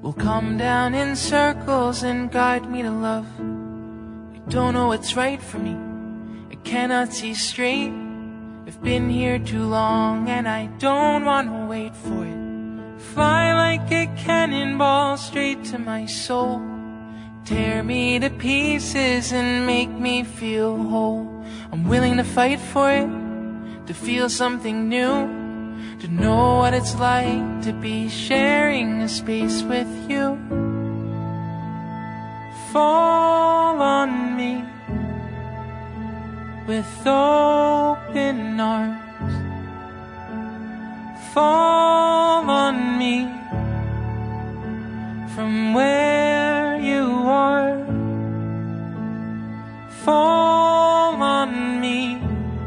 will come down in circles and guide me to love. I don't know what's right for me, I cannot see straight. I've been here too long and I don't want to wait for it. Fly like a cannonball straight to my soul. Tear me to pieces and make me feel whole. I'm willing to fight for it, to feel something new, to know what it's like to be sharing a space with you. Fall on me with open arms. Fall on me from where you are. Fall on me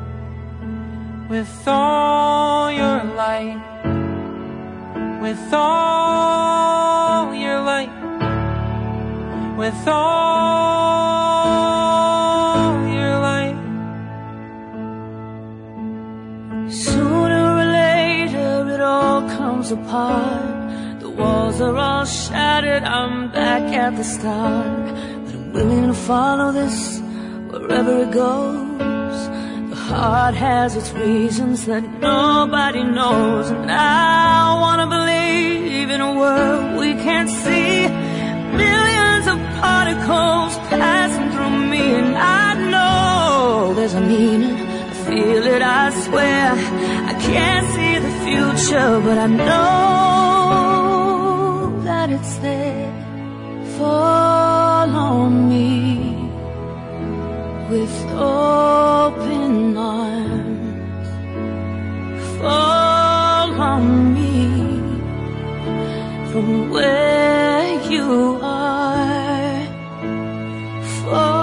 with all your light, with all your light, with all your light. Sooner or later it all comes apart. The walls are all shattered, I'm back at the start. But I'm willing to follow this wherever it goes. The heart has its reasons that nobody knows. And I wanna believe in a world we can't see. Millions of particles passing through me, and I know there's a meaning. I feel it, I swear. I can't see the future, but I know that it's there. Fall on me with open arms. Fall on me from where you are. Fall